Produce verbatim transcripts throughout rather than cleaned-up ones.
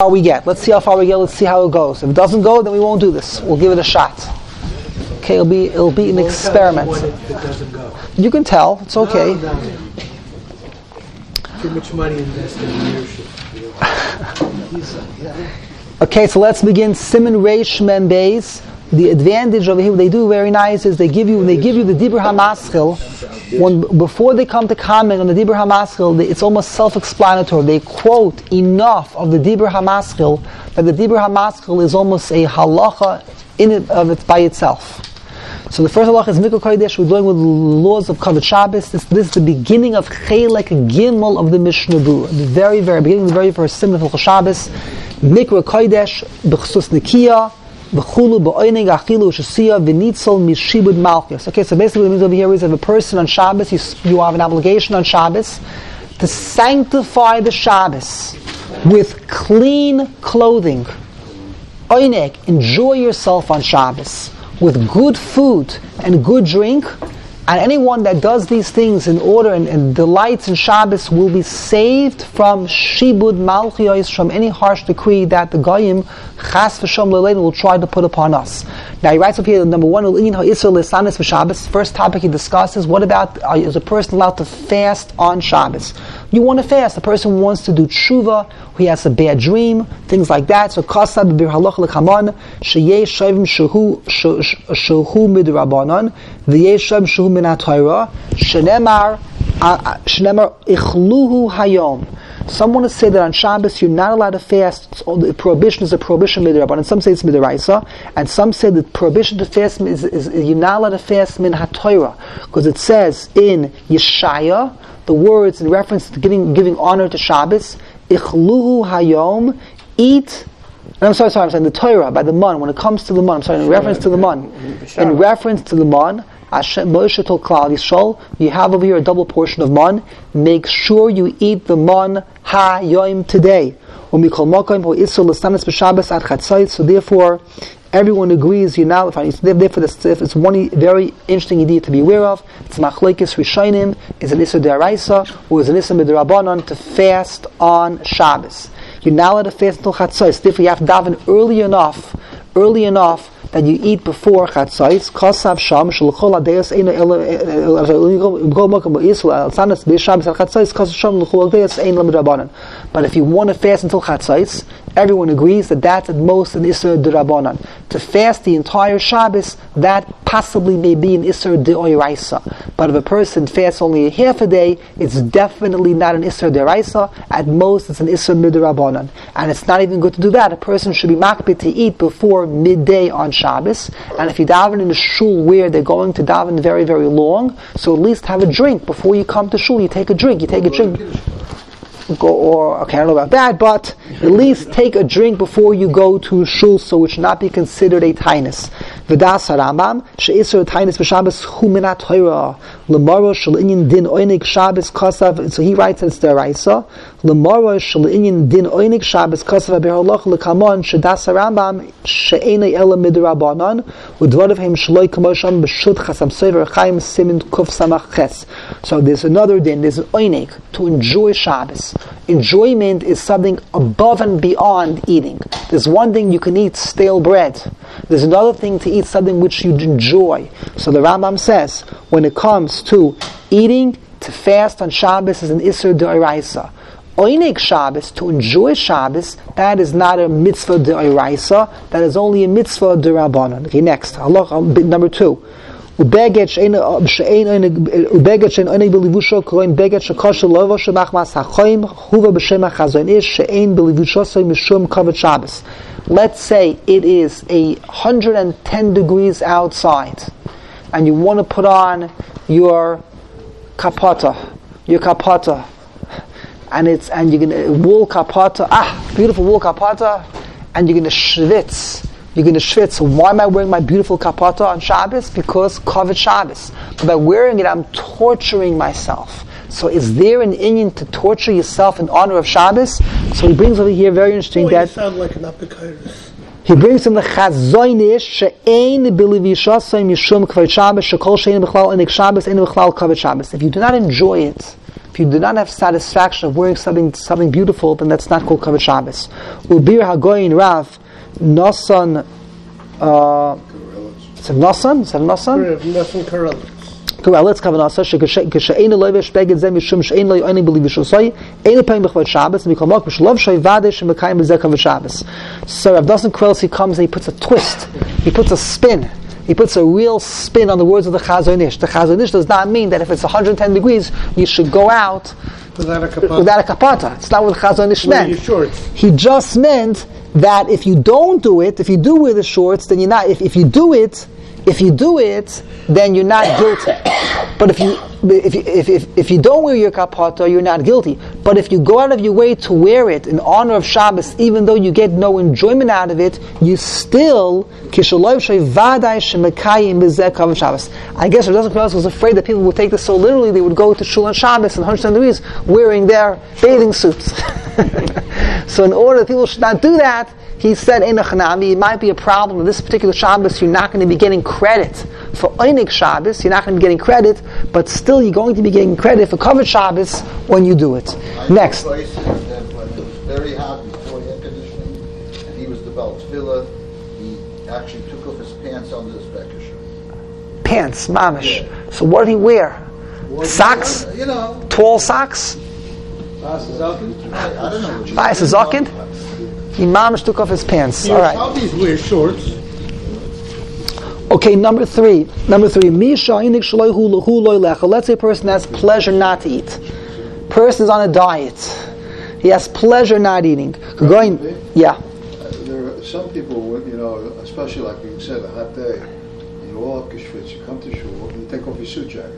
far we get. Let's see how far we get. Let's see how it goes. If it doesn't go, then we won't do this. We'll give it a shot. Okay, it'll be it'll be an experiment. It, it doesn't go. You can tell. It's okay. No, no. Too much money invested in leadership. Okay, so let's begin. Siman Reish Mem Beis. The advantage over here, what they do very nice is they give you they give you the Dibur HaMaschil. When before they come to comment on the Dibur HaMaschil, they, it's almost self-explanatory. They quote enough of the Dibur HaMaschil that the Dibur HaMaschil is almost a halacha in it of it by itself. So the first halacha is Mikra Kodesh. We're dealing with the laws of Kavod Shabbos. This, this is the beginning of Chelek Gimel of the Mishnah Berurah. The very, very beginning, the very first simon of Shabbos. Mikra Kodesh b'chsus Nikiya. Okay, so basically what it means over here is if a person on Shabbos, you, you have an obligation on Shabbos to sanctify the Shabbos with clean clothing. Oinek, enjoy yourself on Shabbos with good food and good drink. And anyone that does these things in order and, and delights in Shabbos will be saved from shibud malchiyos, from any harsh decree that the goyim chas v'shom lelein will try to put upon us. Now he writes up here, number one, first topic he discusses, what about, uh, is a person allowed to fast on Shabbos? You want to fast, the person wants to do tshuva, he has a bad dream, things like that. So kasab bir halach l'chaman, sheyesh shavim shehu shehu midrabanan, v'yesh shavim shehu min haTorah, shenemar shenemar ichluhu hayom. Some want to say that on Shabbos you're not allowed to fast. The prohibition is a prohibition midrabanan, and some say it's midoraisa, and some say the prohibition to fast is, is, is you're not allowed to fast min haTorah, because it says in Yeshaya, the words in reference to giving giving honor to Shabbos, ichluhu hayom, eat. I'm sorry, sorry, I'm saying the Torah by the man. When it comes to the man, I'm sorry, in reference to the man, in reference to the man, Hashem Moshe told Klal Yisrael, you have over here a double portion of man. Make sure you eat the man hayom today. So therefore, everyone agrees. You now, therefore, it's one very interesting idea to be aware of. It's machlekes rishonim. Is an issur d'oraisa or is an issur midrabanan to fast on Shabbos? You're now allowed to fast until chatzos. Therefore, you have to daven early enough, early enough that you eat before chatzos. Kasav sham shalchol adayos eina el. But if you want to fast until chatzos, everyone agrees that that's at most an issur d'rabanan. To fast the entire Shabbos, that possibly may be an issur d'oraisa. But if a person fasts only a half a day, it's definitely not an issur d'oraisa. At most, it's an issur midrabanan. And it's not even good to do that. A person should be makpid to eat before midday on Shabbos. And if you daven in a shul where they're going to daven very, very long, so at least have a drink before you come to shul. You take a drink. You take a drink. Go, or okay, I don't know about that, but at least take a drink before you go to shul, so it should not be considered a tainus. V'das Rambam she'isur tainus b'Shabbos hu min haTorah l'maro shel inyan din oinik Shabbos kasav. So he writes that it's deraisa. L'maro shel inyan din oinik Shabbos kasav b'halach l'kamon she'das Rambam she'enei ela midrabanan u'dvarav hem shloi kamosham b'shut chasam sever chaim simin kuf samach ches. So there's another din. There's an oinik to enjoy Shabbos. Enjoyment is something above and beyond eating. There's one thing you can eat stale bread. There's another thing to eat something which you enjoy. So the Rambam says, when it comes to eating, to fast on Shabbos is an issur d'oraisa. Oinek Shabbos, to enjoy Shabbos, that is not a mitzvah d'oraisa, that is only a mitzvah d'rabanan. Okay, next, Allah, number two. Ubeget she'en ubeget she'en oinek belivusho koin beget shekosher lovo shemachmas hachoim huva b'shem hachazon ish she'en belivusho mishum kavod Shabbos. Let's say it is a hundred and ten degrees outside, and you want to put on your kapata, your kapata, and it's and you're gonna wool kapata, ah, beautiful wool kapata, and you're gonna schwitz. You're going to schwitz. So why am I wearing my beautiful kapata on Shabbos? Because kavod Shabbos. But by wearing it, I'm torturing myself. So is there an inyan to torture yourself in honor of Shabbos? So he brings over here very interesting Boy, that you sound like an apikaitis. He brings in the Chazonish she'ein bilivishasay mishum kavod Shabbos shekol she'ein b'chlal enik Shabbos ein b'chlal kavod Shabbos. If you do not enjoy it, if if you do not have satisfaction of wearing something something beautiful, then that's not called Kavod Shabbos. Ubir Hagoyin Rav Nosan. Uh, is it Nosan? Is that Nosan? Nosan Karelitz. Karelitz Kavanasa Shekashayin Loivish Beged Zem Yishum Shein Lo Yonim Believe Yishosai Ein Payim B'Kavod Shabbos and Mikolmok B'Shalov Shoy Vadesh and Mekayim B'Zeh Kavod Shabbos. So Rav Nosan Karelitz, he comes and he puts a twist, he puts a spin. He puts a real spin on the words of the Chazon Ish. The Chazon Ish does not mean that if it's one hundred ten degrees, you should go out without a kapata. Without a kapata. It's not what the Chazon Ish meant. Shorts. He just meant that if you don't do it, if you do wear the shorts, then you're not. If, if you do it, if you do it, then you're not guilty. But if you if you, if, if if you don't wear your kapata, you're not guilty. But if you go out of your way to wear it in honor of Shabbos, even though you get no enjoyment out of it, you still I guess Rav Nosson Karelitz was afraid that people would take this so literally they would go to shul on Shabbos in one hundred ten degrees wearing their bathing suits. So in order that people should not do that, he said, it might be a problem in this particular Shabbos, you're not going to be getting credit for Einik Shabbos, you're not going to be getting credit, but still you're going to be getting credit for Kavod Shabbos when you do it. I Next. Know places that when it was very hot before air conditioning, and he was the Baltfila, he actually took off his pants under his Becker shirt. Pants, mamish. Yeah. So what did he wear? Well, Socks? You know. Tall socks? I, I don't know. Bias Zakind? He mamish took off his pants. He All right. always wear shorts. Okay, number three. Number three. Let's say a person has pleasure not to eat. Person is on a diet. He has pleasure not eating. Going, yeah. Uh, there are some people, would, you know, especially like you said, a hot day, you all kishvitz, you come to shul, you take off your suit jacket,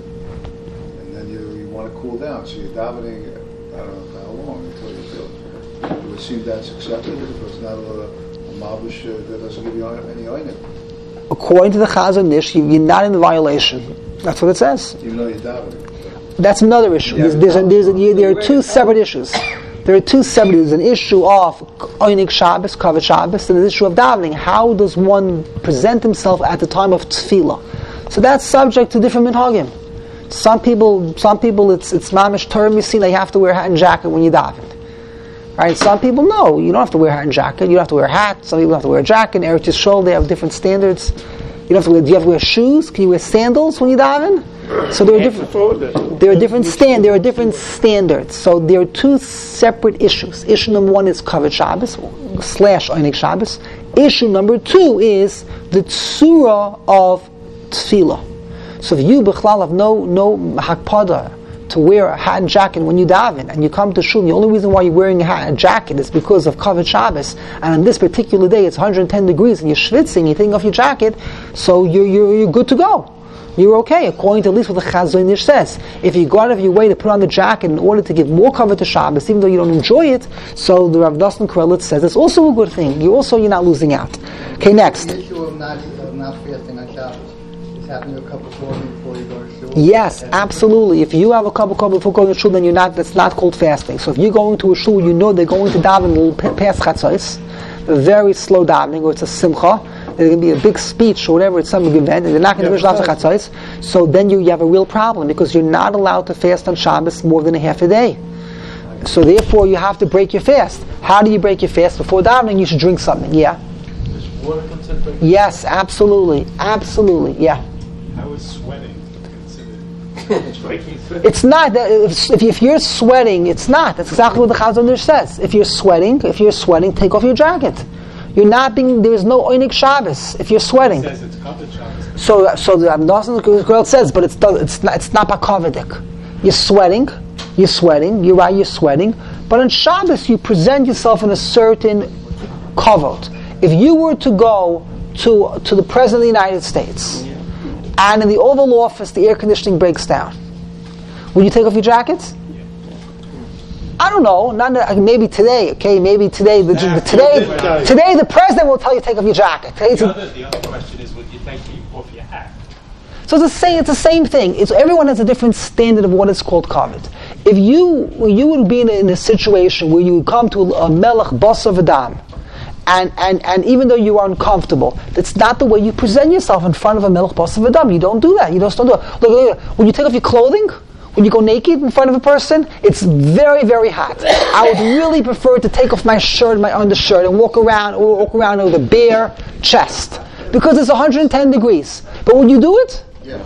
and then you, you want to cool down, so you're davening, I don't know how long, until you feel it. It would seem that's acceptable because not a, a mabush uh, that doesn't give you any oinim. According to the Chazon Ish, you're not in violation. That's what it says. Even though you're davening. That's another issue. There's, there's a, there's a, there are two separate issues. There are two separate issues. An issue of Einik Shabbos, Kavod Shabbos, and an issue of davening. How does one present himself at the time of tefillah? So that's subject to different minhagim. Some people, some people, it's it's mamish Torah Misina. You have to wear a hat and jacket when you daven. Right? Some people, no, you don't have to wear a hat and jacket. You don't have to wear a hat. Some people have to wear a jacket. Eretz Yisrael, they have different standards. You don't have to wear. Do you have to wear shoes? Can you wear sandals when you daven? So there are different. There are different stand. There are different standards. So there are two separate issues. Issue number one is Kavod Shabbos slash Einik Shabbos. Issue number two is the tzura of tefillah. So if you b'chlal have no no hakpada to wear a hat and jacket when you daven, and you come to shul, the only reason why you're wearing a hat and jacket is because of Kavod Shabbos, and on this particular day it's one hundred ten degrees and you're schwitzing, you're taking off your jacket, so you're you're, you're good to go. You're okay, according to at least what the Chazon Ish says. If you go out of your way to put on the jacket in order to give more cover to Shabbos, even though you don't enjoy it, so the Rav Nosson Karelitz says it's also a good thing. You also, you're not losing out. Okay, next. The issue of not, of not fasting on Shabbos is having a cup of coffee before you go to shul. Yes, absolutely. If you have a cup of coffee before going to shul, then you're not. That's not called fasting. So if you're going to a shul, you know they're going to daven past chatzos, very slow davening, or it's a simcha. There's going to be a big speech or whatever, it's some event, and they're not going to finish lots of chatzos. So then you, you have a real problem because you're not allowed to fast on Shabbos more than a half a day. So therefore, you have to break your fast. How do you break your fast? Before davening, you should drink something. Yeah. Is water considered breaking? Yes, absolutely, absolutely. Yeah. How is sweating considered breaking fast? It's not that if, if, if you're sweating, it's not. That's exactly what the Chazon Ish says. If you're sweating, if you're sweating, take off your jacket. You're not being. There is no Einik Shabbos if you're sweating. It says it's Kavod Shabbos. So, so the Nosson Karelitz says, but it's it's not it's not bakavadik. You're sweating, you're sweating. You're right, you're sweating. But on Shabbos, you present yourself in a certain kavod. If you were to go to to the President of the United States, and in the Oval Office the air conditioning breaks down, would you take off your jackets? I don't know. Not maybe today. Okay, maybe today. The, the, today, today the president will tell you to take off your jacket. The other, the other question is, would you take off your hat? So it's the same. It's the same thing. It's everyone has a different standard of what is called kavod. If you you would be in a, in a situation where you would come to a melech basa v'dam, and and and even though you are uncomfortable, that's not the way you present yourself in front of a melech basa v'dam. You don't do that. You just don't do it. Look, look, look. When you take off your clothing. when you go naked in front of a person, it's very, very hot. I would really prefer to take off my shirt, my undershirt, and walk around, or walk around with a bare chest, because it's one hundred ten degrees. But would you do it? Yes.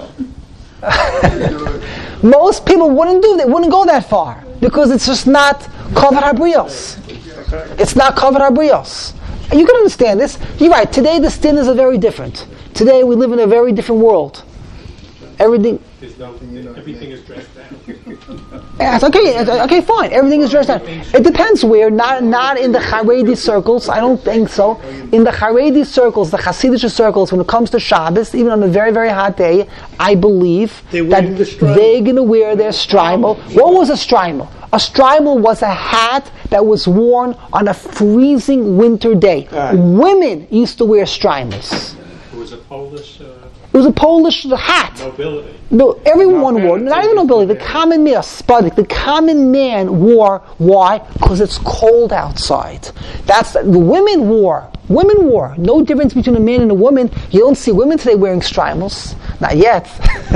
Most people wouldn't do that, wouldn't go that far, because it's just not kavod habrios. It's not kavod habrios. You can understand this. You're right. Today the standards are very different. Today we live in a very different world. Everything. There's no, everything is dressed down. Yeah, it's okay. It's, okay, fine. Everything is dressed down. It depends where. Not not in the Haredi circles. I don't think so. In the Haredi circles, the Hasidic circles, when it comes to Shabbos, even on a very very hot day, I believe They're that wearing the shtreimel. they're going to wear their shtreimel. What was a shtreimel? A shtreimel was a hat that was worn on a freezing winter day. Right. Women used to wear shtreimels. It was a Polish uh, It was a Polish hat. nobility. No, everyone Not wore, bad. not even nobility, the common man, Spadik, the common man wore, why? Because it's cold outside. That's, the women wore, women wore, no difference between a man and a woman. You don't see women today wearing shtreimels, not yet.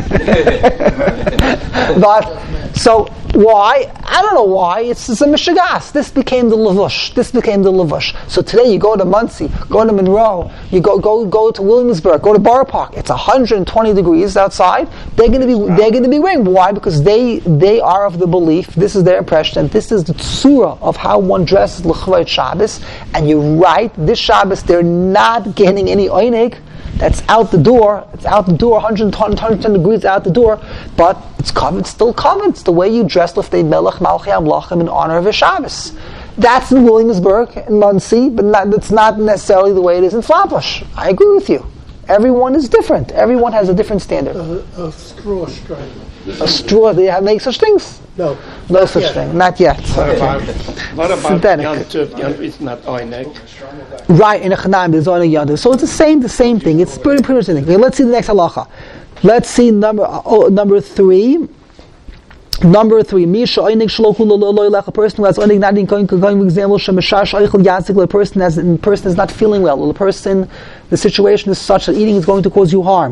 But, so, why? I don't know why, it's, it's a mishagas. This became the lavush, this became the lavush. So today you go to Muncie, go to Monroe, you go go go to Williamsburg, go to Borough Park, it's one hundred twenty degrees outside. They're going to be they're going to be wearing. Why? Because they they are of the belief. This is their impression. And this is the tzura of how one dresses l'chvayt Shabbos. And you're right. This Shabbos they're not getting any oinig. That's out the door. It's out the door. one hundred ten, one hundred ten degrees out the door. But it's covered. It's still covered. It's the way you dress l'ftei melech malchei amlachim in honor of a Shabbos. That's in Williamsburg and Muncie, but not, that's not necessarily the way it is in Flatbush. I agree with you. Everyone is different. Everyone has a different standard. A, a straw stripe. A straw, they have make such things? No. No such yet. thing, not yet. What about, what about Synthetic. Yom Tov? Yom Tov is not oinek. Right, in a Chanaim, there's only Yontif. So it's the same, the same thing. It's pretty, pretty much the same thing. Okay, let's see the next halacha. Let's see number oh, number three. Number three, Misha Einig Shloku Loloilach, a person who has Einig not in going for example, Shemeshash Eichel Yazik, a person has a person is not feeling well, or the person, the situation is such that eating is going to cause you harm.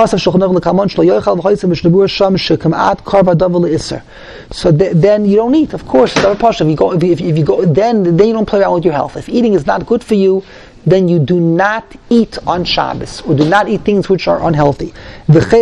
So th- then you don't eat, of course. If you go, if you, if you go, then then you don't play around with your health. If eating is not good for you, then you do not eat on Shabbos, or do not eat things which are unhealthy. There's a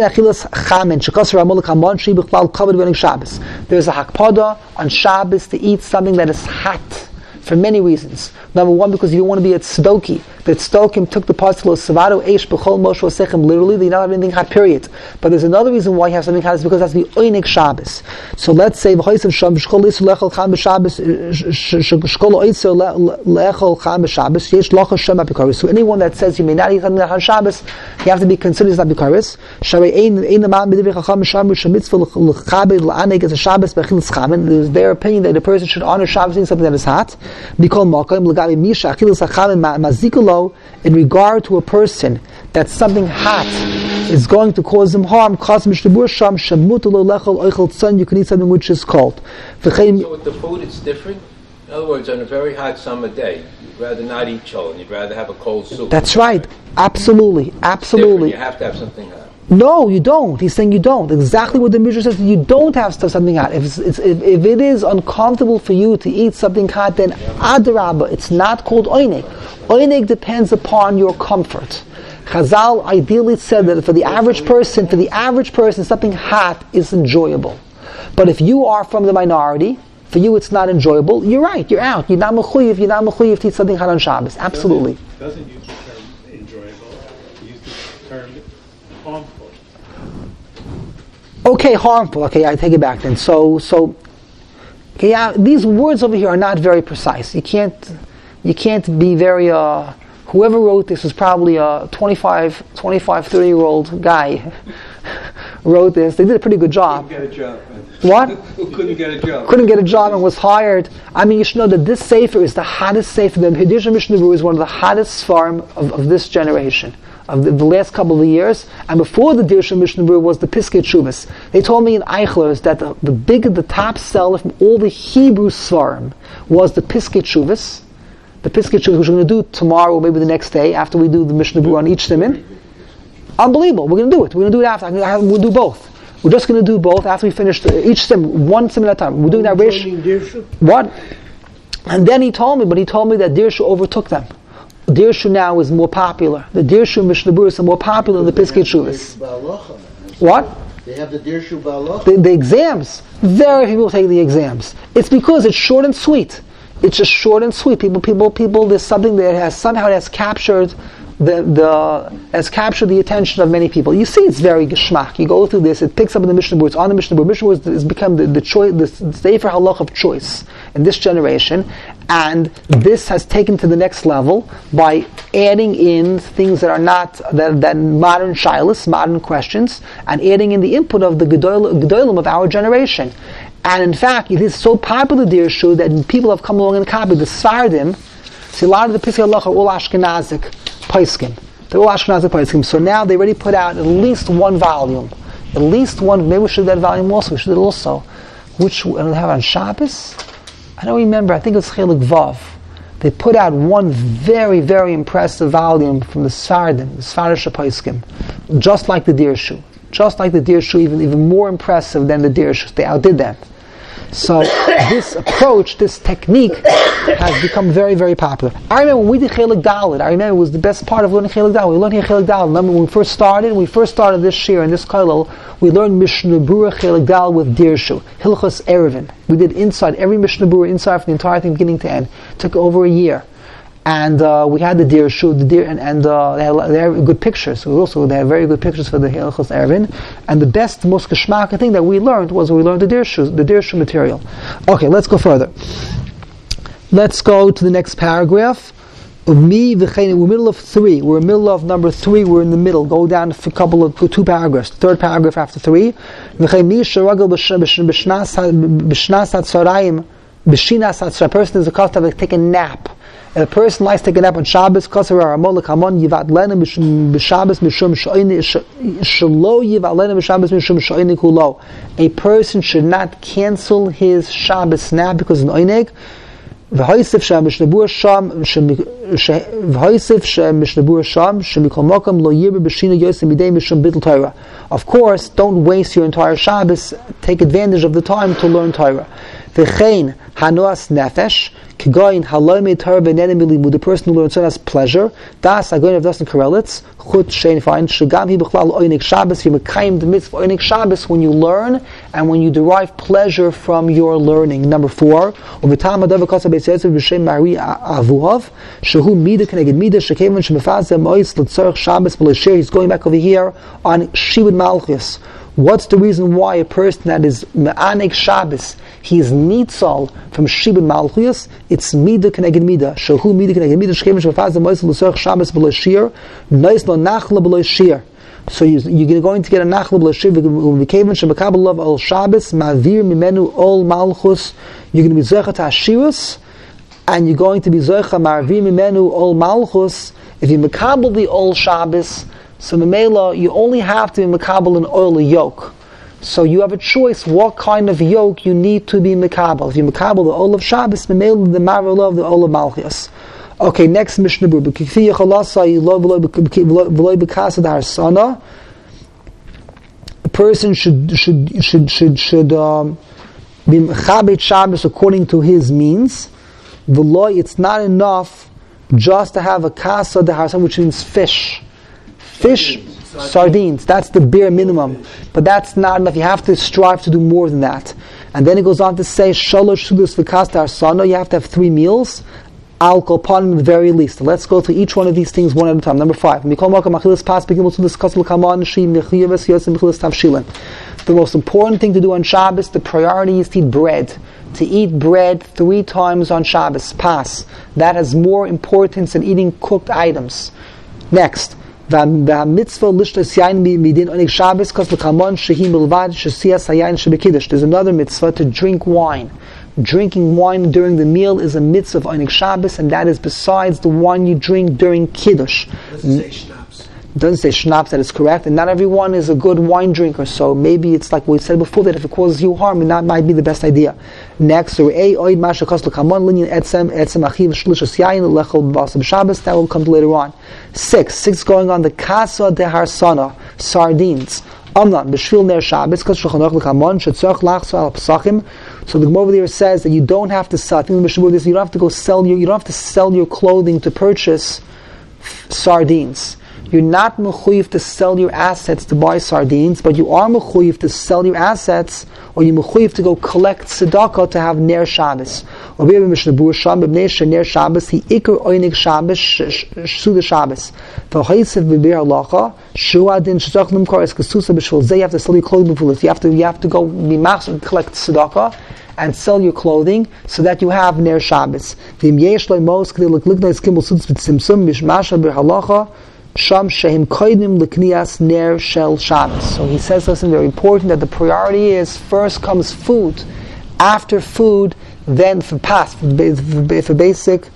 hakpada on Shabbos to eat something that is hot, for many reasons. Number one, because you don't want to be at Tzdoki. That Tzdokim took the pasuk of Savado Eish B'chol Moshe Osechem. Literally, they don't have anything hot. Period. But there's another reason why you have something hot is because it has to be Oinik Shabbos. So let's say V'choysev Sham Shkol Yisur Lechol Cham B'Shabbos Shkol Yisur Lechol Cham B'Shabbos Yesh Locha Shem Apikaris. So anyone that says you may not eat something on Shabbos, you have to be considered as Apikaris. Sharei Ein Ein Aman B'Divrei Chacham Shamu Shemitzvah L'Chabed L'Anek as a Shabbos B'Chil Schamen. It is their opinion that the person should honor Shabbos in something that is hot. In regard to a person that something hot is going to cause him harm, you can eat something which is cold. So with the food it's different? In other words, on a very hot summer day, you'd rather not eat cholent, you'd rather have a cold soup. That's right. Absolutely. Absolutely. You have to have something hot. No, you don't. He's saying you don't. Exactly what the Mishnah says. You don't have stuff, something hot. If, it's, it's, if, if it is uncomfortable for you to eat something hot, then adrabah. It's not called oinek. Oinek depends upon your comfort. Chazal ideally said that for the average person, for the average person, something hot is enjoyable. But if you are from the minority, for you it's not enjoyable. You're right. You're out. You're not mechuyev. You're not mechuyev to eat something hot on Shabbos. Absolutely. Doesn't, doesn't use the term enjoyable. It uses the term harmful. Okay, harmful. Okay, I take it back then. So, so, okay, yeah, these words over here are not very precise. You can't, you can't be very. Uh, whoever wrote this was probably a twenty-five, twenty-five, thirty year old guy. Wrote this. They did a pretty good job. Couldn't get a job. What? Who couldn't get a job? Couldn't get a job and was hired. I mean, you should know that this sefer is the hottest sefer. The Hidush Mishnah Berurah is one of the hottest farm of, of this generation. Of the, the last couple of years, and before the Dirsha Mishnah Berurah was the Piskei Teshuvos. They told me in Eichler's that the, the big, the top seller from all the Hebrew Svarim was the Piskei Teshuvos. The Piskei Teshuvos, which we're going to do tomorrow or maybe the next day after we do the Mishnah Berurah on each siman. Unbelievable. We're going to do it. We're going to do it after. We'll do both. We're just going to do both after we finish the, each sim, one sim at a time. We're doing that ratio. What? And then he told me, but he told me that Dirshu overtook them. Dirshu now is more popular. The Dirshu and Mishnah Berurah are more popular than the Piskei Teshuvos. What? They have the Dirshu Ba'alocha. The, the exams. Very few people take the exams. It's because it's short and sweet. It's just short and sweet. People, people, people. There's something that has somehow it has captured the the has captured the attention of many people. You see, it's very geschmack. You go through this. It picks up in the Mishnah Berurah. It's on the Mishnah Berurah. Mishnah Berurah has become the, the choice, the sefer halach of choice in this generation, and this has taken to the next level by adding in things that are not that, that modern shilas, modern questions, and adding in the input of the gedolim of our generation. And in fact, it is so popular, Dirshu, that people have come along and copied the Sfardim. See, a lot of the Piskei Halacha are all Ashkenazic Paiskim. They're all Ashkenazic Paiskim. So now they already put out at least one volume. At least one. Maybe we should do that volume also. We should do it also. Which we have on Shabbos? I don't remember. I think it was Chelik Vav. They put out one very, very impressive volume from the Sfardim, the Sfarish Paiskim, just like the Dirshu. Just like the Dirshu, even, even more impressive than the Dirshu. They outdid them. So this approach, this technique, has become very, very popular. I remember when we did Chelik Dalet. I remember it was the best part of learning Chelik Dalet. We learned Chelik Dalet. Remember when we first started? We first started this year in this kollel. We learned Mishnah Berurah Chelik Dalet with Dirshu, Hilchos Erevin. We did inside every Mishnah Berurah inside from the entire thing, beginning to end. It took over a year. And uh, we had the Dirshu, the deer, and, and uh, they, had, they had good pictures. So also, they had very good pictures for the Hilchos Erevin. And the best, most geschmack thing that we learned was we learned the Dirshu, the Dirshu material. Okay, let's go further. Let's go to the next paragraph. Me v'chein. We're in the middle of three. We're in the middle of number three. We're in the middle. Go down a couple of two paragraphs. Third paragraph after three. V'chein mi sheragel b'shnas hatzarayim b'shinas hatzarayim. A person is accustomed to take a nap. And a person likes to take a nap on Shabbos. Kaser ha'amol l'kamon yivat lena b'Shabbos mishum sho'ini shelo yivat lena b'Shabbos mishum sho'ini kulo. A person should not cancel his Shabbos nap because of an oineg. V'hoisif she'mishnah berurah sham v'hoisif she'mishnah berurah sham she'mikol mokom lo yirbe b'shina yosem midei mishum bittul Torah. Of course, don't waste your entire Shabbos. Take advantage of the time to learn Torah. V'chein hanoas nefesh kigoyin halomei Torah v'nenem milimud. The person who learns Torah has pleasure. Das agoyin of dasan karelitz chut shein fein shegam hi b'chlal oinik Shabbos. You mekayim the mitzvah oinik Shabbos when you learn and when you derive pleasure from your learning. Number four, uvitam adav kasa beis yosef b'shem Mari avuhav shehu mida keneged mida shekevan shemefazeh mois l'tzorich Shabbos v'leishir. He's going back over here on Shibud Malchus. What's the reason why a person that is me'anek Shabbos, he is nitzal from Shibud Malchus? It's mida keneged mida. Shehu mida keneged mida shekevan shemefazeh mois l'tzorich Shabbos v'leishir nois lo nachla v'leishir. So you, you're going to get a nachla b'leishir v'kevan shebekabel love al Shabbos ma'avir mimenu ol malchus. You're going to be zocha to ashirus, and you're going to be zocha ma'avir mimenu ol malchus. If you mekabel the ol Shabbos, so memela you only have to be mekabel an oil yoke. So you have a choice what kind of yoke you need to be mekabel. If you mekabel the ol of Shabbos, memela the marvel of the ol of malchus. Okay, next Mishnah Berurah. A person should should should should should um, be mechabed Shabbos according to his means. V'lo, it's not enough just to have a kasa deharsan, which means fish, fish, sardines. sardines. That's the bare minimum, but that's not enough. You have to strive to do more than that. And then it goes on to say shalosh sudas v'kas deharsana. You have to have three meals. Al kol panim at the very least. Let's go through each one of these things one at a time. Number five. The most important thing to do on Shabbos, the priority is to eat bread. To eat bread three times on Shabbos. Pas. That has more importance than eating cooked items. Next. There's another mitzvah to drink wine. Drinking wine during the meal is a mitzvah of Einik Shabbos, and that is besides the wine you drink during Kiddush. It doesn't say schnapps. It doesn't say schnapps, that is correct, and not everyone is a good wine drinker, so maybe it's like we said before, that if it causes you harm, that might be the best idea. Next, that will come to later on. Six, six going on the Kasa de Harsana, sardines. Amnan, B'shvil ner Shabbos, because Shulchan Aruch l'chamon, shetzorch lachzor al pesachim. So the Gemara over there says that you don't have to sell. I think the this, you don't have to go sell your, you don't have to sell your clothing to purchase f- sardines. You're not mechuyev to sell your assets to buy sardines, but you are mechuyev to sell your assets, or you're mechuyev to go collect tzedakah to have ner Shabbos. Or maybe Mishnah Berurah Sham b'bnei ner Shabbos he ikar oinig Shabbos suda Shabbos. V'ha'itzev b'beir halacha shu adin shezach limkar es kesusa b'shvil zeh. You have to sell your clothing before this. You have to you have to go be master collect tzedakah and sell your clothing so that you have ner Shabbos. V'im yesh lo'imos k'dei l'kliknei skimul suds v'tzimtzum mishmasha b'beir halacha. Sham Shehim Koidim L'Knias Ner Shel Shabbos. So he says something very important, that the priority is first comes food, after food, then for pas, for, for, for basic,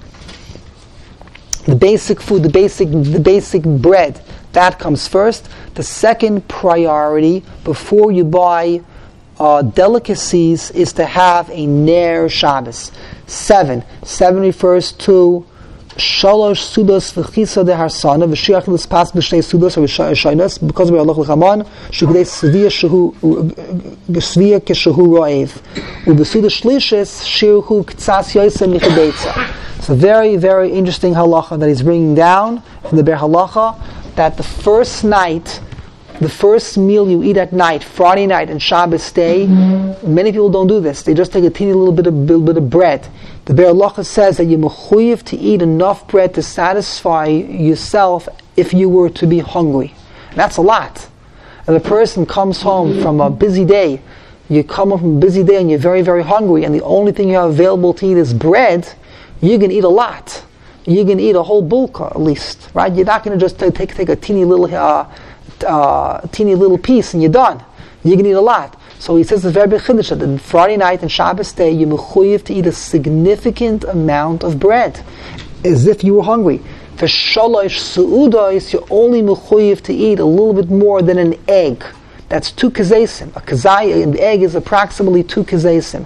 the basic food, the basic, the basic bread, that comes first. The second priority before you buy uh, delicacies is to have a Ner Shabbos. Seven. Seven refers to Shalosh sudos v'chisa de harsana v'shiach l'spas b'shnei sudos or v'shaynas because we are loch l'chaman shugdei svia shehu svia keshehu roev u'b'suda shlishis shiruhu k'tzas yoysa michadetza. It's a very very interesting halacha that he's bringing down from the Ber Halacha, that the first night, the first meal you eat at night, Friday night and Shabbos day, mm-hmm. many people don't do this. They just take a teeny little bit of little bit of bread. The Ber Halacha says that you're mechuyev to eat enough bread to satisfy yourself if you were to be hungry. And that's a lot. And the person comes home from a busy day, you come home from a busy day and you're very, very hungry, and the only thing you have available to eat is bread, you can eat a lot. You can eat a whole bulka at least, right? You're not going to just take, take, take a teeny little uh, uh, teeny little piece and you're done. You can eat a lot. So he says the very big chiddush that Friday night and Shabbos day you're mechuyev to eat a significant amount of bread, as if you were hungry. For shalosh su'udos, you're only mechuyev to eat a little bit more than an egg. That's two kazesim. A kazai, an egg is approximately two kazesim.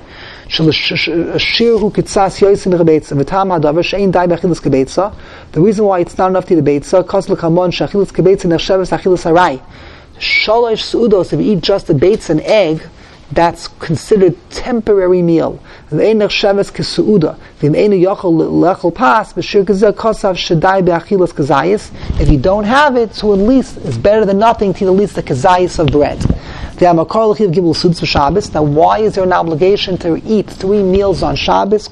The reason why it's not enough to eat a beitza, because l'kamon she'achilas kebeitza nechsheves achilas harai. Shalosh su'udos, if you eat just a beitza, an egg, that's considered temporary meal. If you don't have it, so at least it's better than nothing to eat at least the kazayis of bread. Now, why is there an obligation to eat three meals on Shabbos?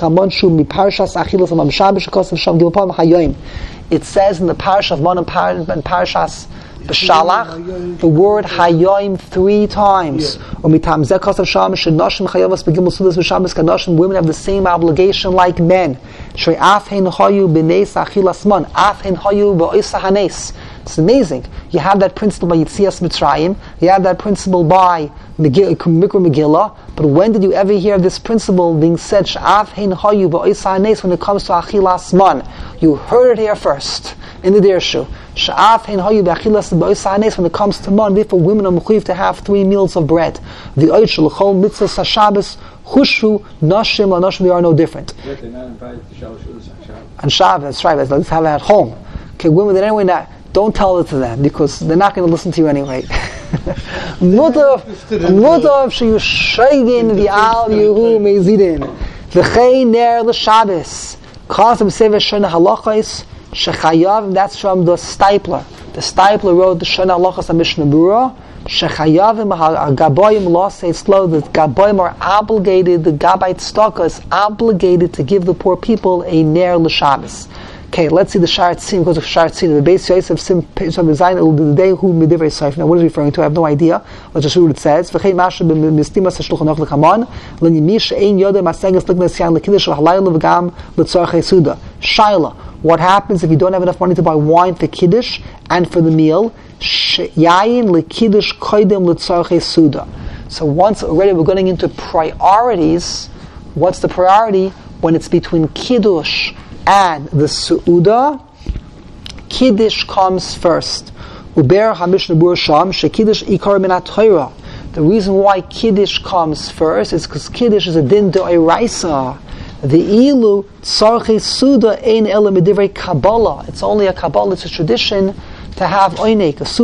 It says in the parsha of Mon and Parshas B'Shalach the word Hayoim three times. Women have the same obligation like men. It's amazing. You have that principle by Yitzias Mitzrayim. You have that principle by Mikra Megillah. But when did you ever hear this principle being said? When it comes to Achilas Man, you heard it here first in the Dirshu. When it comes to Man, therefore women are mechuyev to have three meals of bread. The Oichel Chol Mitzvah Shabbos Chushu Nashim La Nashim, they are no different. And Shabbos, that's right. Let's have it at home. Okay, women, then anyway, not. Don't tell it to them, because they're not going to listen to you anyway. Mutav, mutav sheyu shaygin v'al yehu mezidin v'chei ner l'Shabbos kasam sever shana halachos shechayav. That's from the Stipler. The Stipler wrote the shana halachos of Mishnah Berurah. Shechayavim ha'gabayim lo say slow. The gabayim are obligated. The gabay tzedakah is obligated to give the poor people a ner l'Shabbos. Okay, let's see the Sharat Sim, goes to Sharat Sim. The base Yosef Sim, page of design, it will be the day who Midivrei Seif. Now, what is it referring to? I have no idea. Let's just read what it says. V'chei masha b'mistimas ha'shulchan aruch l'kaman, l'nimish ein yodeh masengas l'knes yan l'kiddush l'halayla v'gam l'tzorchei suda. Shaila, what happens if you don't have enough money to buy wine for Kiddush and for the meal? Yayin l'kiddush koidem l'tzorchei suda. So once already we're getting into priorities, what's the priority? When it's between Kiddush and the Su'uda, Kiddush comes first. Uber HaMishnah Berurah Sham sheKiddush ikar min haTorah. The reason why Kiddush comes first is because Kiddush is a din d'oraisa. The ilu tzarchei suda ein ela midivrei Kabbalah. It's only a Kabbalah, it's a tradition to have oinek, a suda.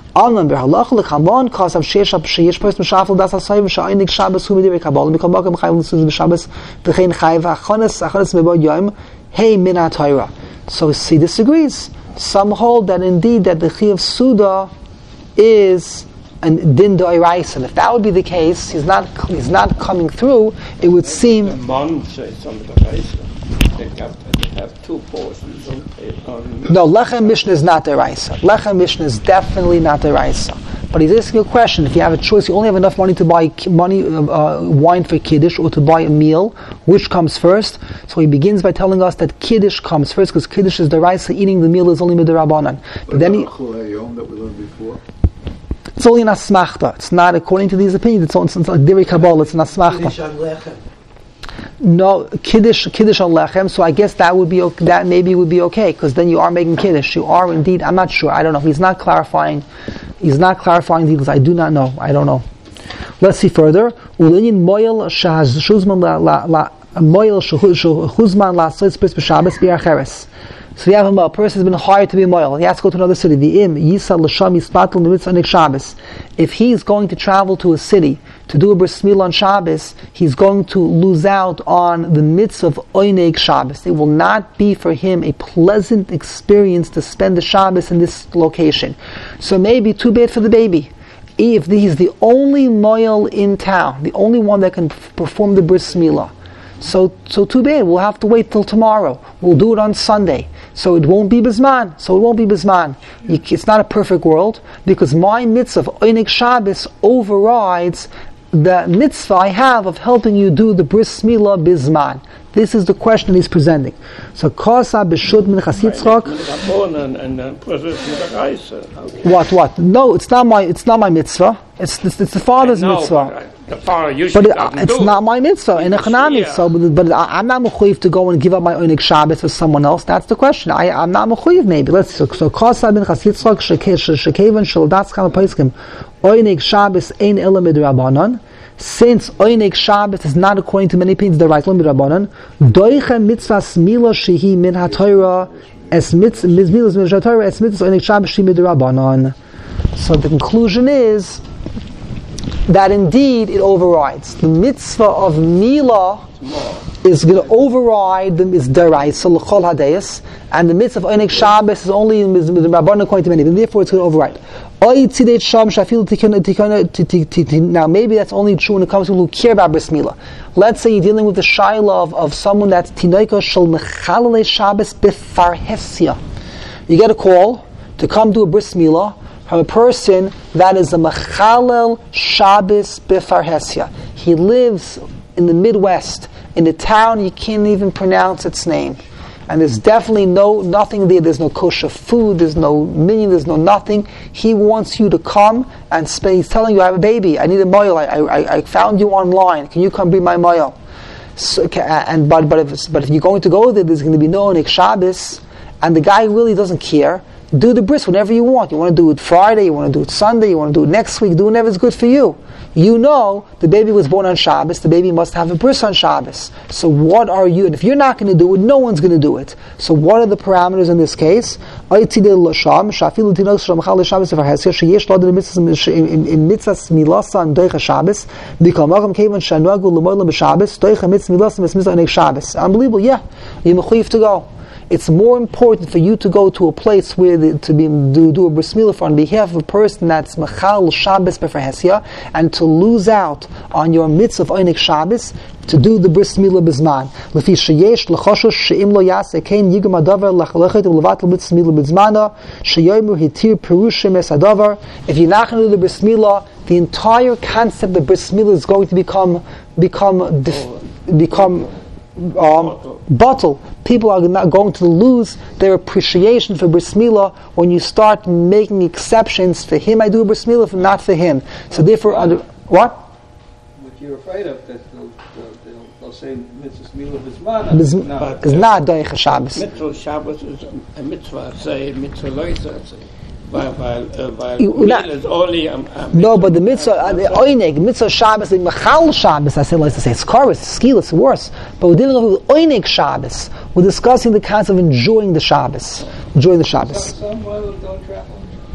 Anam berhalach lekamon kasav shesh shesh person shafel das asayim shainik Shabbos hu midei kabbalah mikol makom chayv l'suz b'Shabbos v'chein chayv achonas achonas mebod yom hey min ha'Torah. So he disagrees. Some hold that indeed that the Chiyuv Suda is an din d'oraisa. And if that would be the case, he's not he's not coming through. It would seem. The Mon says some of the raisa. They have, they have two portions. No, Lechem Mishnah is not d'oraisa. Lechem Mishnah is definitely not d'oraisa. But he's asking a question. If you have a choice, you only have enough money to buy money uh, wine for Kiddush or to buy a meal. Which comes first? So he begins by telling us that Kiddush comes first because Kiddush is d'oraisa. Eating the meal is only mid'Rabbanan. But then he. That we learned before. It's only an asmachta. It's not according to these opinions. It's, it's, it's like Divrei Kabbalah. It's an asmachta. Kiddush on lechem. No, kiddush, kiddush on lechem. So I guess that would be okay, that maybe would be okay because then you are making kiddush. You are indeed. I'm not sure. I don't know. He's not clarifying. He's not clarifying details. I do not know. I don't know. Let's see further. Ulin moyel shaz shuzman la la la moyel shuzman la soitzpris b'Shabbos bi'acheres. So you have him, a person has been hired to be a moil. He has to go to another city. The im yisa l'sham yispatel nemitzah nik Shabbos. If he's going to travel to a city to do a bris milah on Shabbos, he's going to lose out on the mitzvah of oineg Shabbos. It will not be for him a pleasant experience to spend the Shabbos in this location. So maybe too bad for the baby. If he's the only moil in town, the only one that can perform the bris milah, so so too bad. We'll have to wait till tomorrow. We'll do it on Sunday. So it won't be Bizman. So it won't be Bizman. It's not a perfect world because my mitzvah of Oinik Shabbos overrides the mitzvah I have of helping you do the Bris Milah Bizman. This is the question he's presenting. So Kosa B'Shud Min Chas Yitzchak. What? What? No, it's not my. It's not my mitzvah. It's it's, it's the father's know, mitzvah. But, uh, the father usually but it, it's not my mitzvah in Echanami. So, but, but I, I'm not mechuyev to go and give up my Oinik Shabbos for someone else. That's the question. I I'm not mechuyev. Maybe let's see. So Kosa Ben Chas Yitzchak Shekevan Shel Das Chama Paiskim Oinik Shabbos Ein Ela Midrabanan. Since Oinik Shabbos is not according to many opinions the right one midrabanan, doicha mitzvahs milah shehi min haTorah es mitzvahs milah min haTorah es mitzvahs Oinik Shabbos shehi midrabanan. So the conclusion is that indeed it overrides the mitzvah of milah is going to override the is deraisa l'chol hadayis, and the mitzvah of Oinik Shabbos is only midrabanan according to many. And therefore, it's going to override. Now maybe that's only true when it comes to people who care about bris milah. Let's say you're dealing with the shaila of, of someone that's tinoika shel mechalei Shabbos b'farhesia. You get a call to come do a bris milah from a person that is a mechalel Shabbos b'farhesia. He lives in the Midwest, in a town you can't even pronounce its name. And there's definitely no nothing there. There's no kosher food. There's no minion. There's no nothing. He wants you to come and spend. He's telling you, "I have a baby. I need a moil. I, I, I found you online. Can you come bring my moil?" So, and but but if but if you're going to go there, there's going to be no Oinik Shabbos, and the guy really doesn't care. Do the bris whenever you want. You want to do it Friday. You want to do it Sunday. You want to do it next week. Do whenever it's good for you. You know the baby was born on Shabbos. The baby must have a bris on Shabbos. So what are you? And if you're not going to do it, no one's going to do it. So what are the parameters in this case? In mitzvahs milasa and doicha Shabbos, unbelievable. Yeah, you're mechuyev to go. It's more important for you to go to a place where the, to be do, do a bris milah for on behalf of a person that's mechal Shabbos b'farhesia and to lose out on your mitzvah of Oinik Shabbos to do the bris milah b'zman. Lefi sheyesh l'choshosh she'im lo yaseh kein yigam hadavar lachalachet u'levatel bris milah b'zmana sheyomer hitir perushim es hadavar. If you're not going to do the bris milah, the entire concept of bris milah is going to become become def, become um, bottle. People are not going to lose their appreciation for bris milah when you start making exceptions for him. I do a bris milah, not for him. So therefore, under, what? What you're afraid of that they'll, they'll, they'll say mitzvah milah b'zman. It's not doicha Shabbos. Mitzvah Shabbos is a mitzvah. Say mitzvah loisa. While, while, uh, while not, is only um, um, no, but the mitzvah, uh, the oinig, mitzvah Shabbos, the mechal Shabbos, I said, like to say, it's chorus, it's skill, it's worse. But we're dealing with oinig Shabbos. We're discussing the concept of enjoying the Shabbos, enjoying the Shabbos. Some, some don't travel.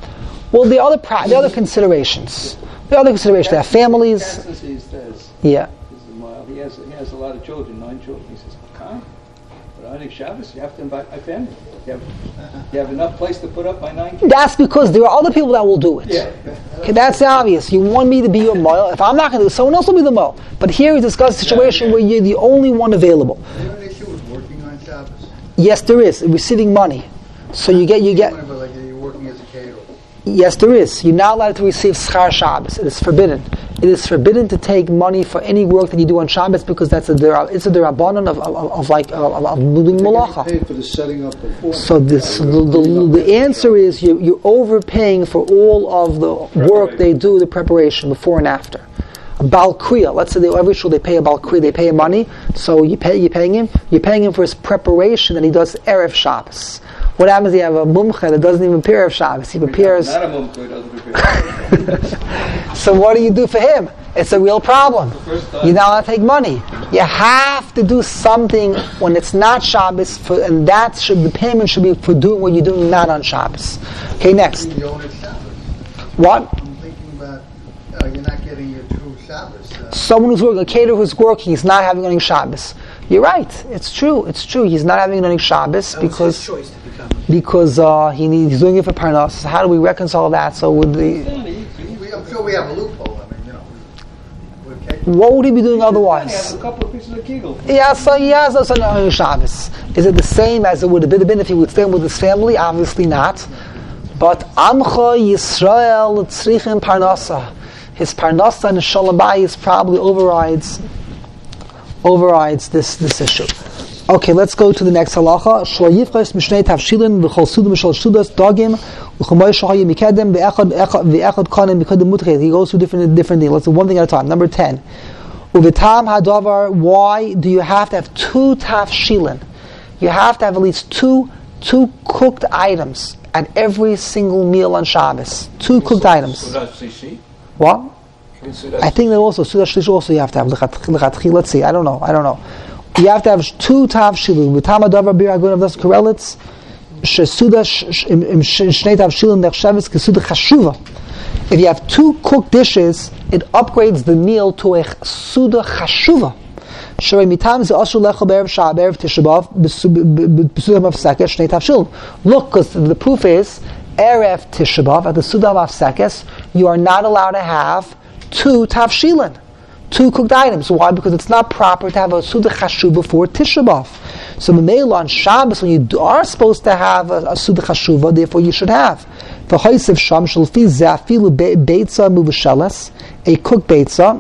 Well, the other pra- the other considerations, the other considerations, they have families. He says, Yeah. he has he has a lot of children, nine children. He says, "Okay, but on Shabbos you have to invite my family. You have, you have enough place to put up my nine kids." That's because there are other people that will do it. Yeah. Okay, that's obvious. You want me to be your moil. If I'm not going to do it, someone else will be the moil. But here we discuss a situation where you're the only one available. Is there an issue with working on Shabbos? Yes, there is. Receiving money. So you get, you get. But like you're working as a caterer. Yes, there is. You're not allowed to receive schar Shabbos. It is forbidden. It is forbidden to take money for any work that you do on Shabbos because that's a dera, it's a derabanan of, of, of like of, of, of doing malacha. Paid for the setting up before. So this, the, the, the answer is you, you're overpaying for all of the work they do, the preparation before and after. A Baal Kriya, let's say they, every shul they pay a Baal Kriya, they pay him money. So you pay, you're paying him. You're paying him for his preparation that he does erev Shabbos. What happens if you have a mumcha that doesn't even prepare of Shabbos? He prepares. Not a mumcha, doesn't prepare. So what do you do for him? It's a real problem. You're not allowed to take money. You have to do something when it's not Shabbos, for, and that should the payment should be for doing what you're doing not on Shabbos. Okay, next. You own it Shabbos. What? I'm thinking about uh, you're not getting your true Shabbos. Uh, Someone who's working, a caterer who's working, he's not having any Shabbos. You're right. It's true. It's true. He's not having any Shabbos That was because. his choice to become. Because uh, he needs, he's doing it for parnas. So how do we reconcile that? So with the, we, I'm sure we have a loophole. I mean, you know, we're capable. what would he be doing He otherwise? has a couple of pieces of kegel. Yeah, so he has us on Shabbos. Is it the same as it would have been if he would stay with his family? Obviously not. But Amcha Yisrael Tzrichim Parnasa. His Parnasa and Shalom Bayis probably overrides overrides this this issue. Okay, let's go to the next halacha. Shlo yifres mishnei tavshilin v'chol sudim v'shol shudas dogim v'chomoy shohayi mikedem v'echad v'echad kanem mikedem mutchet. He goes through different different things. Let's do one thing at a time. Number ten. Uvitam hadavar. Why do you have to have two tavshilin? You have to have at least two two cooked items at every single meal on Shabbos. Two cooked items. What? I think that also Sudah Shlish also you have to have lechatchi. Let's see. I don't know. I don't know. You have to have two tavshilin. With tamadavar bir agun of das korelitz. Shesudah shnei tavshilin nechshavis kesudah chashuva. If you have two cooked dishes, it upgrades the meal to a sudah chashuva. Shrei mitam ze asur lechol be'erev shah be'erev tisha b'av b'sudah mafsekes shnei tavshilin. Look, because the proof is erev tisha b'av at the sudah mafsekes you are not allowed to have two tavshilin, two cooked items. Why? Because it's not proper to have a sudah chashuv before Tisha B'av. So Mamela on Shabbos, when you are supposed to have a, a sudah chashuva, therefore you should have the hoisiv sham shalfi zafilu beitza muvasheles, a cooked beitza,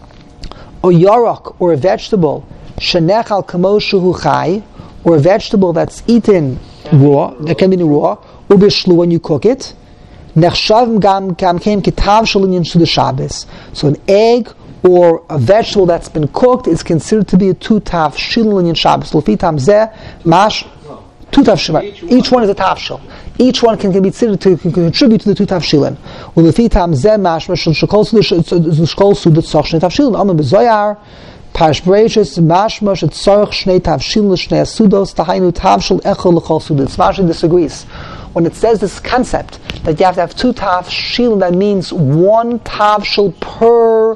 or yarok, or a vegetable shenechal kamoshu chai, or a vegetable that's eaten raw, that can be raw, ubishlu when you cook it. Nechshav gam gam came kitav shalin sudah Shabbos. So an egg or a vegetable that's been cooked is considered to be a two tav shilin in Shabbos. L'fitam zeh mash two tav shilin. Each one is a tav shil. Each one can, can be considered to can contribute to the two tav shilin. L'fitam zeh mash mash shekol shekol sudah tzach shnei tav shilin. Amar b'zoyar Parish Bereshis mashma shetzarich shnei tav shilin shnei sudos tahainu tav shil echol l'chol sudah. Tzmashi disagrees. When it says this concept that you have to have two tav shilin, that means one tav shil per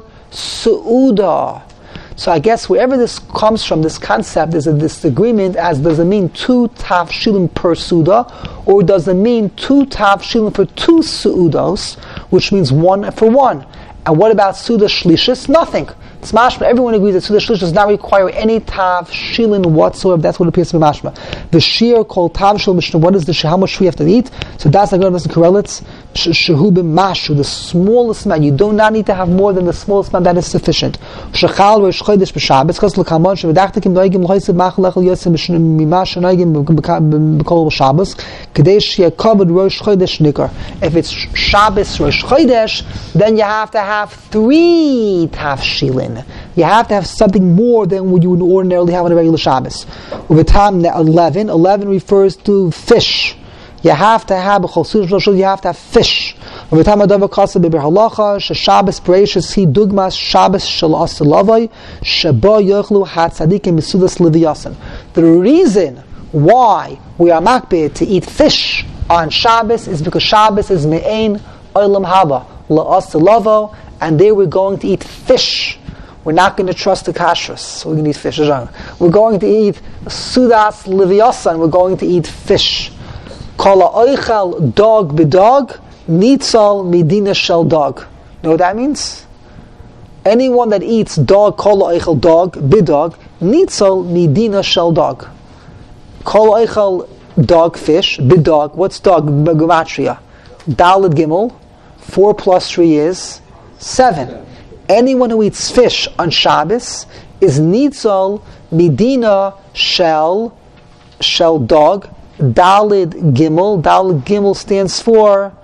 su'uda. So I guess wherever this comes from, this concept, there's a disagreement as does it mean two tav shilin per suda, or does it mean two tav shilin for two su'udos, which means one for one. And what about suda shlishis? Nothing. It's mashma. Everyone agrees that suda shlish does not require any tav shilin whatsoever. That's what it appears to be mashma. The shear called tav shil mishnah. What is the how much we have to eat? So that's like going to korelitz shehubim mashu, the smallest amount. You do not need to have more than the smallest amount. That is sufficient. Shechal rosh chodesh b'Shabbos because l'kamon shev'dachtikim noigim l'hoysev machal lechel yosem mimash noigim b'kol Shabbos kadei sheyakavod rosh chodesh nikar. If it's Shabbos rosh chodesh, then you have to have three tav shilin. You have to have something more than what you would ordinarily have on a regular Shabbos. Over time, eleven. Eleven refers to fish. You have to have a chol. You have to have fish. Over time, adav kasa beber halacha sheShabbos bereishis he dugmas Shabbos shel asalavai sheba yochlu hatzadikim misudas leviyasan. The reason why we are makbid to eat fish on Shabbos is because Shabbos is me'ein olam haba la'as lavo, and there we're going to eat fish. We're not going to trust the kashrus, so we're going to eat fish. We're going to eat sudas livyasan, we're going to eat fish. Kala oichal dog b'dog, nitzal medina shel dog. You know what that means? Anyone that eats dog, kala oichal dog, b'dog, nitzal medina shel dog. Kala oichal dog, fish, b'dog, what's dog? Gematria. Daled gimel, four plus three is seven. Anyone who eats fish on Shabbos is nitzal medina shel shel dog. Dalid gimel. Dalid gimel stands for.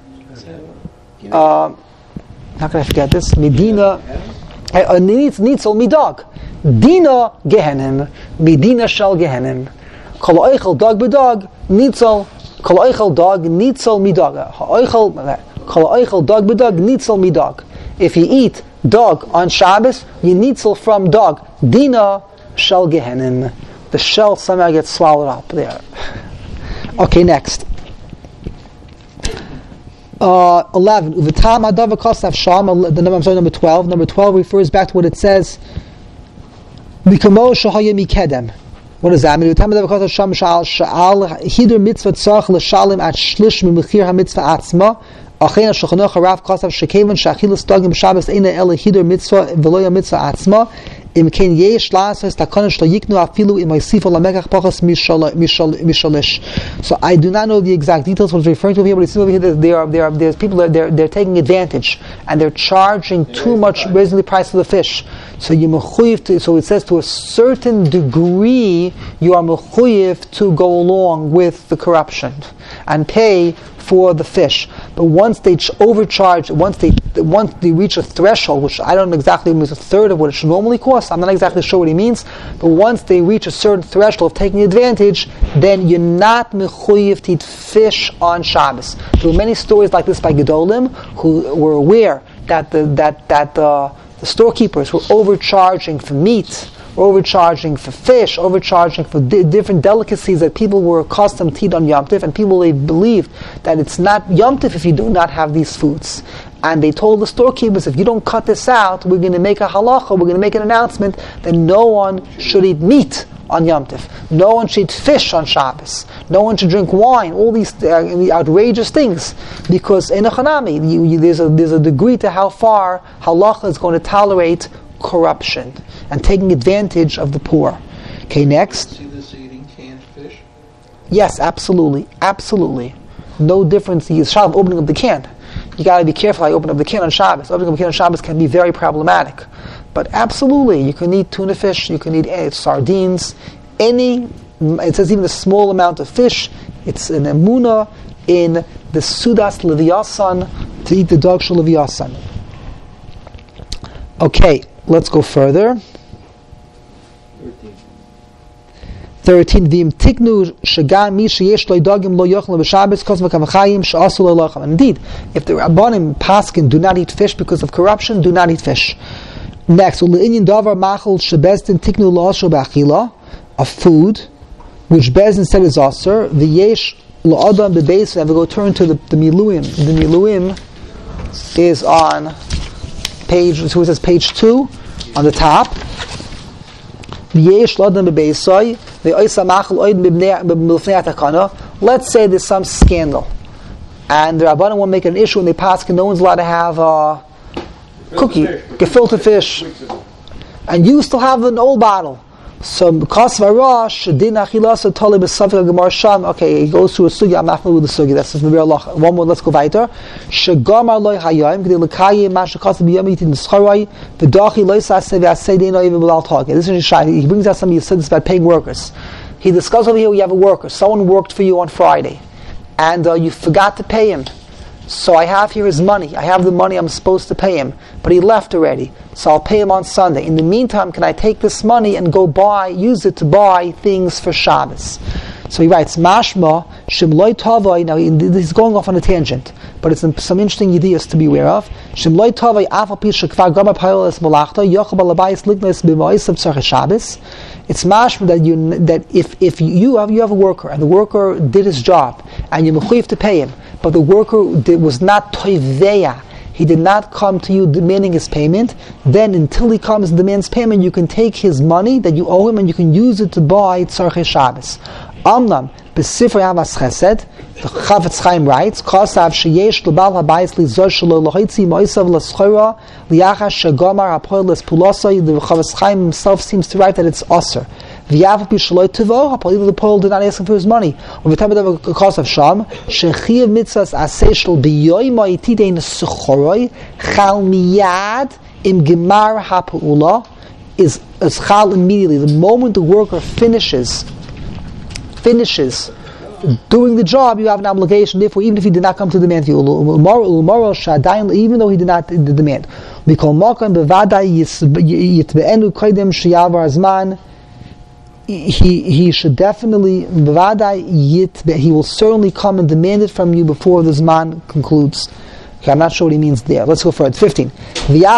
Uh, how can I forget this? Medina. Uh, nitzal midog. Dina gehenim. Medina shel gehenim. Kol oichel dog b'dog. Nitzal. Kol oichel dog. Nitzal midog. Oichel. Kol oichel dog b'dog. Nitzal midog. If you eat dog on Shabbos, you nitzel from dog. Dina shel gehenim. The shell somehow gets swallowed up there. Okay, next. Uh, eleven. Uvitam adav kosav sham. The number, I'm sorry, number twelve. Number twelve refers back to what it says. Mikamo shahaya mikedem. What does that mean? Uvitam adav kosav sham shal shal hider mitzvah tzarch l'shalim at shlish mimechir hamitzvah atzma. Achena shulchan Rav kosav shekevan shachilas dogim Shabbos eina ele hider mitzvah v'loya mitzvah atzma. Im ken yesh lasas takon shlo yiknu afilu im yisifu lamekach pachas mishalish. So I do not know the exact details what it's referring to here, but it seems over here that there are there are there's people that they're they're taking advantage and they're charging too much, raising the price of the fish. So you mechuyev to, so it says to a certain degree you are mechuyev to go along with the corruption and pay for the fish. But once they ch- overcharge, once they once they reach a threshold, which I don't know exactly means a third of what it should normally cost, I'm not exactly sure what he means, but once they reach a certain threshold of taking advantage, then you're not mechuyev to eat fish on Shabbos. There were many stories like this by Gedolim who were aware that the that that uh, the storekeepers were overcharging for meat, overcharging for fish, overcharging for di- different delicacies that people were accustomed to eat on Yom Tov, and people they believed that it's not Yom Tov if you do not have these foods. And they told the storekeepers, if you don't cut this out, we're going to make a halacha, we're going to make an announcement that no one should eat meat on Yom Tov. No one should eat fish on Shabbos. No one should drink wine. All these uh, outrageous things, because in a chanami, you, you, there's a there's a degree to how far halacha is going to tolerate corruption and taking advantage of the poor. Okay, next. See this eating canned fish? Yes, absolutely, absolutely. No difference. The Shabbos opening up the can. You got to be careful how you open up the can on Shabbos. Opening up the can on Shabbos can be very problematic. But absolutely, you can eat tuna fish, you can eat uh, sardines, any, it says even a small amount of fish, it's an emuna in the sudas leviasan, to eat the dog shel leviasan. Okay, let's go further. Thirteen. V'im tiknu shagan mi sheyesh lo dogim lo yochel b'Shabbos kos v'kavachayim she'asu lo locham. Indeed, if the rabbanim paskin do not eat fish because of corruption, do not eat fish. Next, u'le'inyin davar machol shebezdin tiknu lo'asher b'achila, a food which Bezdin said is aser. V'yesh lo'adam b'beis. And we go turn to the, the miluim. The miluim is on page. So it says page two on the top. Let's say there's some scandal, and the Rabbanan won't make an issue, and they pass, no one's allowed to have a cookie, gefilte fish, and you still have an old bottle. So because v'arash din achilasa tali b'savik gemar sham. Okay, he goes through a sugi. I'm not familiar with the sugi. That's just maybe Allah. One more. Let's go weiter. Shegamar loy hayim k'dei l'kayim mashakasa b'yom yitin n'scharay v'dachi loy saseh v'aseh deino even without talking. This is a He brings out some yisodos about paying workers. He discusses over here. You have a worker. Someone worked for you on Friday, and uh, you forgot to pay him. So I have here his money. I have the money I'm supposed to pay him, but he left already. So I'll pay him on Sunday. In the meantime, can I take this money and go buy, use it to buy things for Shabbos? So he writes, Mashma, Shem loy tavai. Now he's going off on a tangent, but it's some interesting ideas to be aware of. Shem loy tavai afal pi shekvar gama payol es malachta yochab alabayis lignes b'mois of tzarech Shabbos. It's mashma that you that if if you have you have a worker and the worker did his job and you're mechuyev to pay him, but the worker did, was not toiveya. He did not come to you demanding his payment. Then, until he comes and demands payment, you can take his money that you owe him and you can use it to buy tzarchei Shabbos. Amnam, b'sifrei Avas Chesed, the Chavetz Chaim writes, Kosav sheyesh l'bal habayis lizor shelo lohoitzi moisav l'schora liachas shegomar hapoel l'spulosai. The Chavetz Chaim himself seems to write that it's osir. V'yav b'shaloi tevo hapoel the Poel did not ask him for his money. Over time of Kosav Sham shechiv mitzvahs aseh shel b'yoyma itidein s'choroi chal miyad im gemar hapoula is is chal immediately. The moment the worker finishes finishes doing the job, you have an obligation. Therefore, even if he did not come to demand for you, even though he did not demand, we call he he should definitely he will certainly come and demand it from you before the zman concludes. Okay, I'm not sure what he means there. Let's go further. fifteen. When you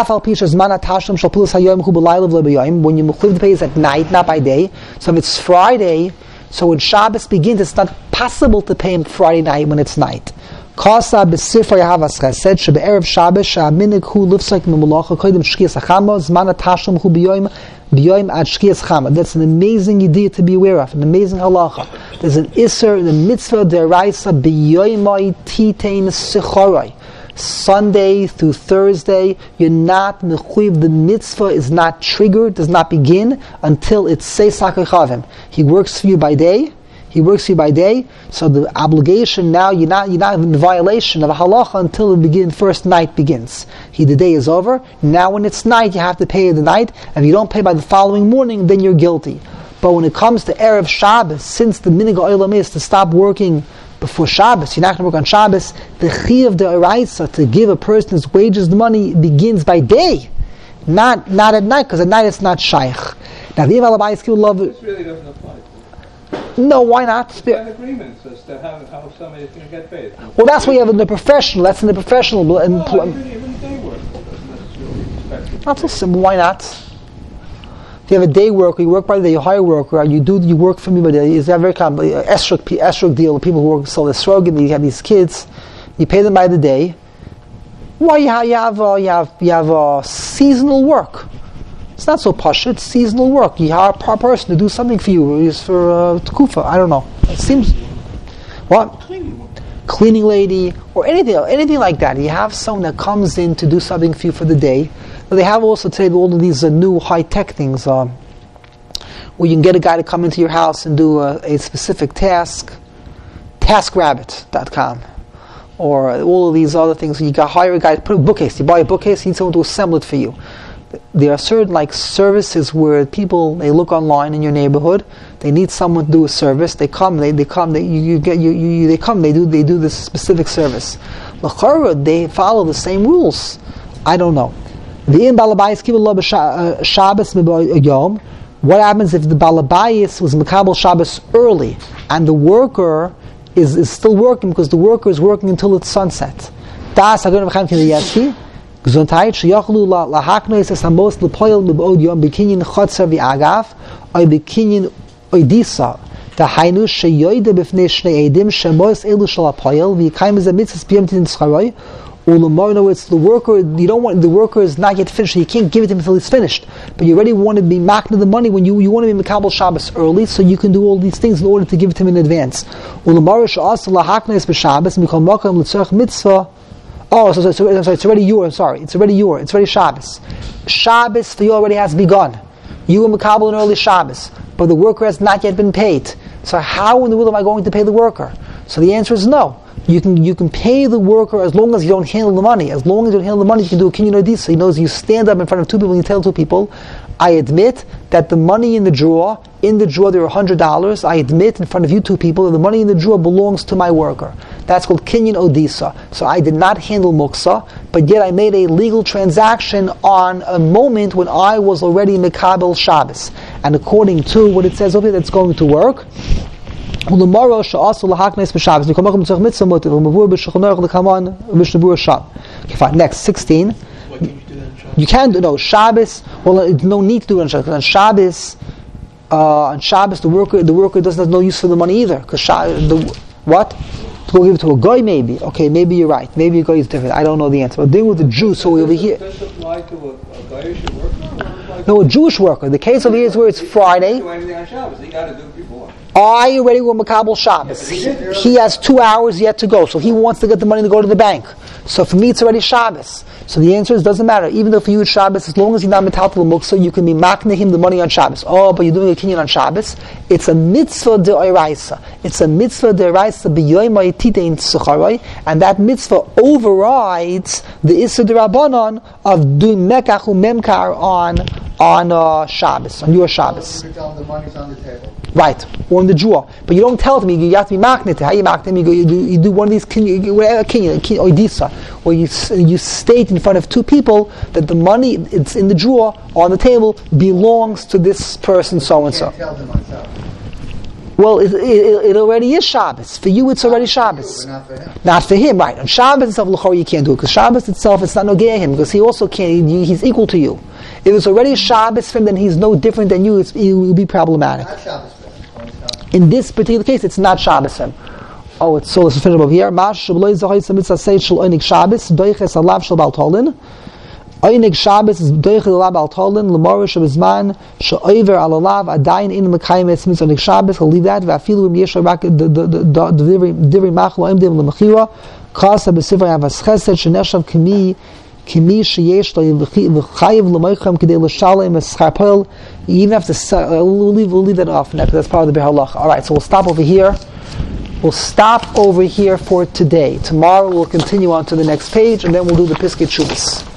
mechuv pay is at night, not by day. So if it's Friday, so when Shabbos begins, it's not possible to pay him Friday night when it's night. Kasa b'sifrei Havas Chesed shebe'erev Shabbos she'aminig hu lifsak memulacha koydem shkias hachama zman atashum hu b'yoyim b'yoyim ad shkias chama. That's an amazing idea to be aware of, an amazing halacha. There's an iser, the mitzvah deraisa b'yoyimai titein sichoroi. Sunday through Thursday, you're not mechuyev. The mitzvah is not triggered, does not begin until it's seisak echavim. He works for you by day. He works for you by day. So the obligation now, you're not you're not in violation of a halacha until the begin first night begins. He the day is over. Now when it's night, you have to pay the night. And if you don't pay by the following morning, then you're guilty. But when it comes to Erev Shabbos, since the minhag ha'olam is to stop working before Shabbos, you're not going to work on Shabbos, the chiyuv of the oraisa to give a person his wages, the money, begins by day, not not at night, because at night it's not shaykh. Now the Ival Abayis love. This really doesn't apply. No, why not? It's an agreement as to how, how somebody is going to get paid. Well, that's what you have in the professional. That's in the professional. No, empl- even, even day work doesn't necessarily expect. Not so simple. Why not? If you have a day worker, you work by the day, you hire a worker, you do you work for me by the day. It's a very common esrog esrog deal. People who work sell esrog, and you have these kids, you pay them by the day. Why you have you have uh, you have you have uh, seasonal work? It's not so posh. It's seasonal work. You hire a person to do something for you. It's for uh, tekufa. I don't know. It seems what cleaning, cleaning lady or anything anything like that. You have someone that comes in to do something for you for the day. But they have also today all of these uh, new high-tech things uh, where you can get a guy to come into your house and do a, a specific task, task rabbit dot com, or all of these other things. You got hire a guy to put a bookcase. You buy a bookcase, you need someone to assemble it for you. There are certain like services where people, they look online in your neighborhood, they need someone to do a service. They come, they they come, they you, you get you, you they come, they do they do this specific service. L'chara, they follow the same rules. I don't know. What happens if the Balabayis was Mekabel Shabbos early and the worker is, is still working because the worker is working until it's sunset? Das Hagon V'chaim K'niyetzi Gesundheit Sheyachlu Lahaknois Es Hamos L'Poyel M'B'od Yom B'Kinyin Chotzer V'Agaf Oy B'Kinyin Oydisa Dahainu Sheyoyde B'Fnei Shnei Eidim Shemos Elu Shal HaPoyel V'Yikayim Ez HaMitzvahs B'Yom Tin Tzcharoi. In other words, the worker, you don't want the worker is not yet finished. So you can't give it to him until he's finished. But you already want to be makna the money when you you want to be Mekabel Shabbos early, so you can do all these things in order to give it to him in advance. Oh, so, so, so, so it's already your. Sorry, it's already your. It's already Shabbos. Shabbos for you already has begun. You were Mekabel an early Shabbos, but the worker has not yet been paid. So how in the world am I going to pay the worker? So the answer is no. You can you can pay the worker as long as you don't handle the money. As long as you don't handle the money, you can do a kinyan odisa. He knows you stand up in front of two people and you tell two people, I admit that the money in the drawer, in the drawer there are one hundred dollars. I admit in front of you two people that the money in the drawer belongs to my worker. That's called kinyan odisa. So I did not handle muksa, but yet I made a legal transaction on a moment when I was already Mekabel Shabbos. And according to what it says over here, that's going to work. Okay, fine. Next, sixteen. You can do no Shabbos. Well, no need to do it on Shabbos. Uh, on Shabbos, the worker the worker doesn't have no use for the money either. Because the what? To go give it to a guy, maybe. Okay, maybe you're right. Maybe a guy is different. I don't know the answer. But dealing with the Jew, so over here. Does this apply to a, a Goyish worker? Or like No, a Jewish worker. The case over here is where it's Friday. do anything on Shabbos. He got to do it before. I already were Makabel Shabbos. He, he has two hours yet to go, so he wants to get the money to go to the bank. So for me, it's already Shabbos. So the answer is, doesn't matter. Even though for you it's Shabbos, as long as you're not metaltal muksa, you can be makna him the money on Shabbos. Oh, but you're doing a kinyan on Shabbos. It's a mitzvah de'oraisa. It's a mitzvah de'oraisa b'yoyma yititein tzucharai, and that mitzvah overrides the issur d'Rabbanan of doing mekach u'memkar on on uh, Shabbos, on your Shabbos. You tell them the money's on the table. Right, or in the drawer. But you don't tell them, you have to be maknit. How you maknit them? You, go, you, do, you do one of these, kinyan, whatever kinyan, or idisa, where you, you state in front of two people that the money, it's in the drawer, or on the table, belongs to this person, so-and-so. Can't tell them myself. Well, it, it, it already is Shabbos. For you, it's already Shabbos. But not for him. Not for him, right. On Shabbos itself, l'chor, you can't do it. Because Shabbos itself, it's not nogea him. Because he also can't, he, he's equal to you. If it's already Shabbos for him, then he's no different than you. It's, it will be problematic. Not Shabbos for him. In this particular case, it's not Shabbos him. Oh, it's so let's finish up here. Mash shabloy zahay samitzah say shel oinig Shabbos doiches alav shel baltolin. Oinig Shabbos is doiches alav baltolin lemorish shabizman sheoiver alalav adayin in mekayim es mitzvah oinig Shabbos. He'll leave that. Va'afilu im yesh rak the the the the divri machlo im dem lemachira kasa b'sifrei avas chesed sheneshav k'mi k'mi sheyesh lo v'chayiv l'moichem k'dei l'shalem es scharpel. You even have to uh, we'll leave we'll leave that off now because that's part of the Behalach. All right, so we'll stop over here. We'll stop over here for today. Tomorrow we'll continue on to the next page, and then we'll do the Piskei Teshuvos.